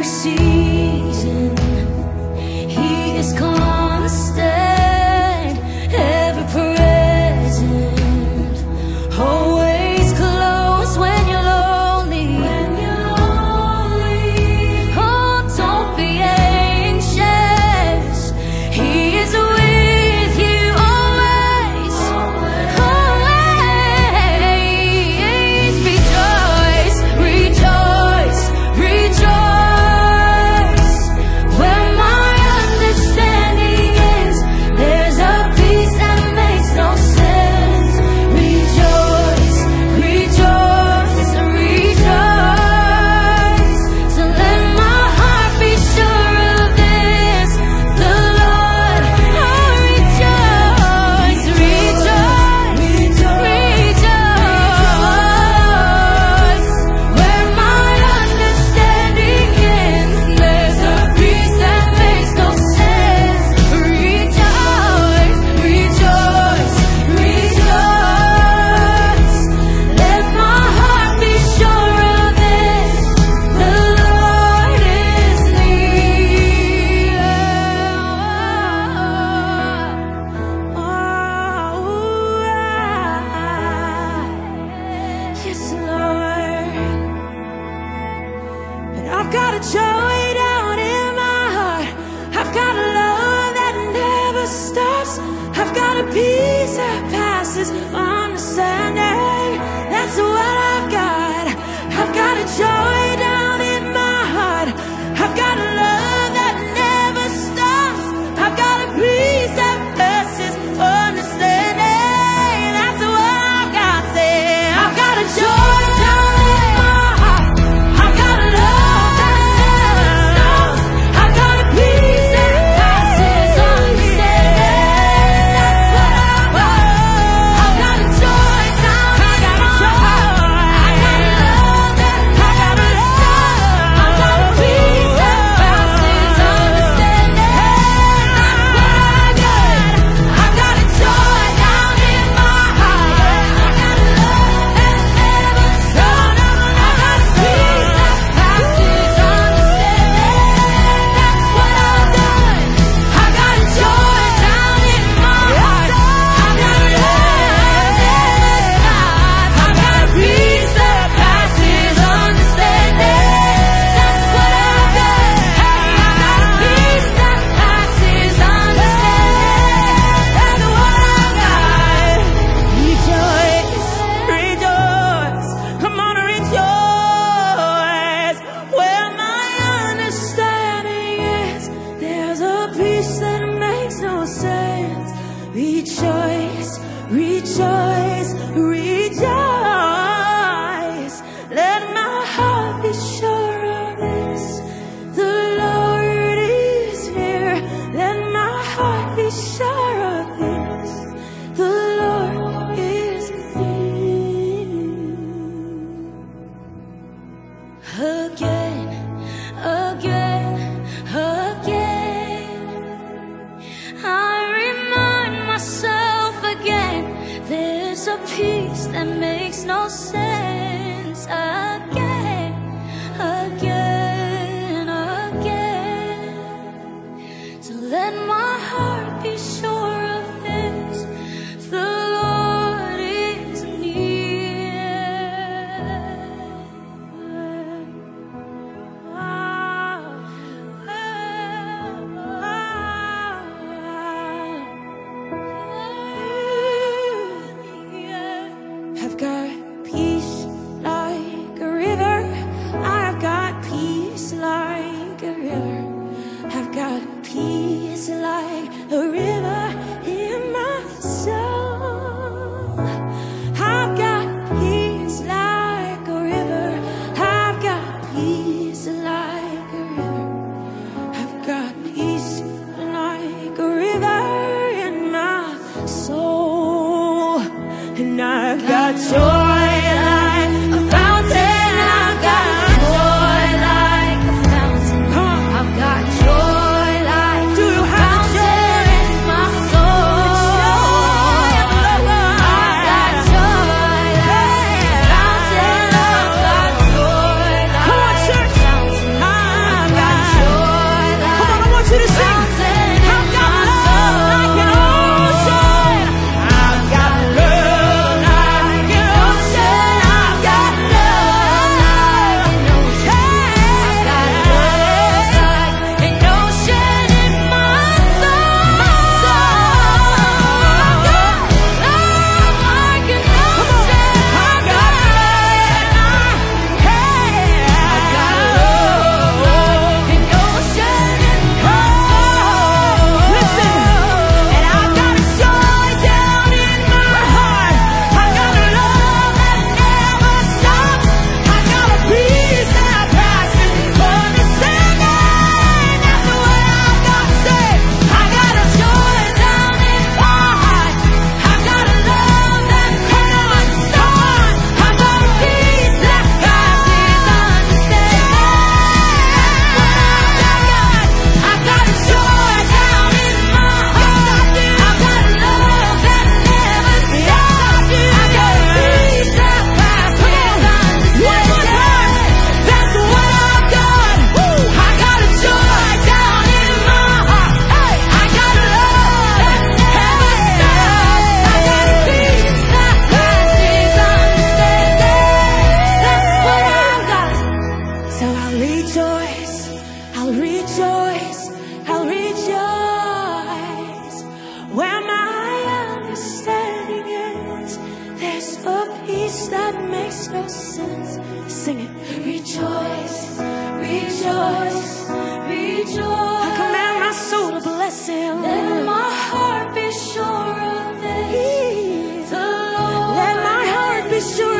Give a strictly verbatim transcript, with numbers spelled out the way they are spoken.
season. He is constant, ever present, always close when you're lonely. When you're lonely, oh, don't be anxious. He is with you always, always. Rejoice, rejoice, rejoice. Where my understanding is, there's a peace that makes no sense. Rejoice, rejoice, rejoice. So let my heart be sure of this, the Lord. Oh, rejoice, rejoice, rejoice. Where my understanding ends, there's a peace that makes no sense. Rejoice, rejoice, rejoice. Let my heart be sure of this, the Lord is near. Yes, Lord. And I've got a joy down in my heart. I've got a love that never stops. I've got a peace that passes understanding. That's what I've got. I've got a joy down in my heart. I've got a love that never stops. I've got a peace that passes understanding. That's what I've got. Say, I've got a joy down in my heart. I've got a love that never stops. I've got a peace that passes understanding. That's what I've got. I've got a joy down in my heart. I've got a love that never stops. I've got a peace that passes understanding. That's what I got. I've got a joy down in my heart. I've got a love that never stops. I've got a peace that passes understanding. That's what I've got. I've got a joy down in my heart. I've got a love that never stops. I've got a peace that passes understanding. That's what I've got. Hey, I've got a peace that passes understanding. That's what I've got. Rejoice, rejoice. Come on, rejoice. Where my understanding is, there's a peace that makes no sense. Rejoice, rejoice, rejoice. Let my heart be sure of this, the Lord is here. Let my heart be sure of this, the Lord is near. Again, again, again, I remind myself again, there's a peace that makes no sense. Again, again, again. So let my heart be sure of this, the Lord is near. I've got peace like a river. I've got peace like a river. I've got peace like a river in my soul. I've got peace like a river. I've got peace like a river. I've got peace like a river in my soul. And I've got joy like a fountain. I've got joy like a fountain. I've got joy like a fountain in my soul. I've got joy like a fountain. I've got joy like a fountain. rejoice, I'll rejoice, I'll rejoice. Where my understanding ends, there's a peace that makes no sense. Sing it. Rejoice, rejoice, rejoice. I command my soul to bless him. Let my heart be sure of this. The Lord. Let my heart be sure